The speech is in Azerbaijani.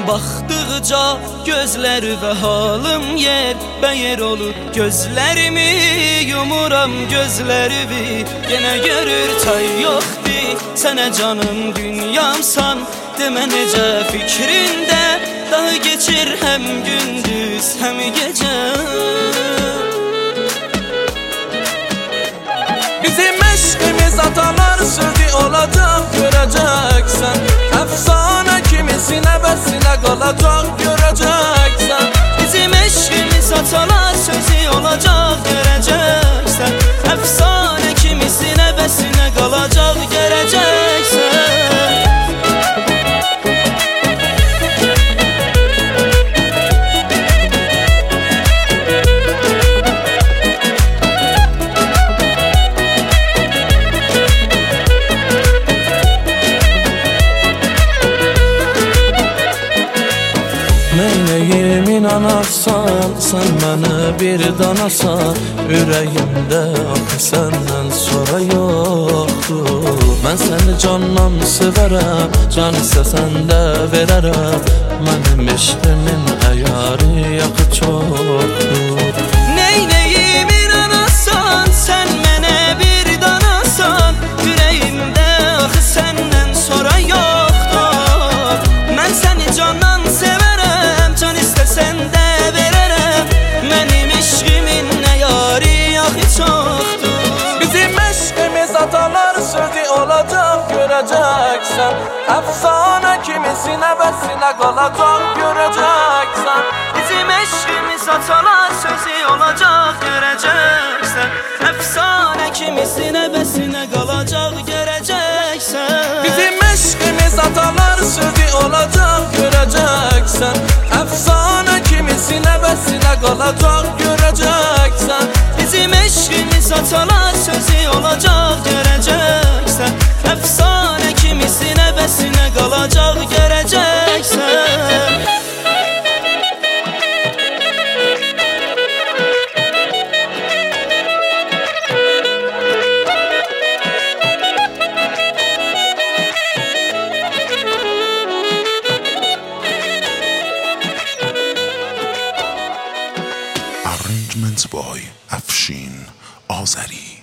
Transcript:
Baxdıqca gözləri və halım yer bəyər olur. Gözlərimi yumuram, gözlərimi yenə görür tay yoxdur. Sənə canım dünyamsan, demə necə fikrində. Daha geçir həm gündüz, həm gecə. Bizim eşqimiz atalar sözü olacaq, görəcəksən. Əfsanə kimi sinə-bəsinə qalacaq, görəcəksən. Bizim eşqimiz atalar sözü olacaq, görəcəksən. Əfsanə kimi sinə-bəsinə qalacaq, görəcəksən. Meyləyim inanarsan, sən mənə bir danasan. Ürəyimdə axı səndən sonra yoxdur. Mən səni candan sevərəm, can istəsən də verərəm. Mənim eşqimin əyarı yaxı çoxdur. Neyləyim inanarsan, sən mənə bir danasan. Ürəyimdə axı səndən sonra yoxdur. Mən səni candan sevərəm, can istəsən də verərəm. Mənim eşqimin əyarı yaxı çoxdur. Bizim eşqimiz atalar sözü olacaq, görəcəksən. Əfsanə kimi sinə-bəsinə qalacaq, görəcəksən. Bizim eşqimiz atalar sözü olacaq, görəcəksən. Əfsanə kimi sinə-bəsinə qalacaq, görəcəksən. Bizim eşqimiz atalar sözü olacaq, görəcəksən. Əfsanə kimi sinə-bəsinə qalacaq, görəcəksən. Bizim eşqimiz atalar sözü olacaq, görəcəksən. Əfsanə kimi sinə-bəsinə qalacaq, görəcəksən. Arrangements by Afshin Azari.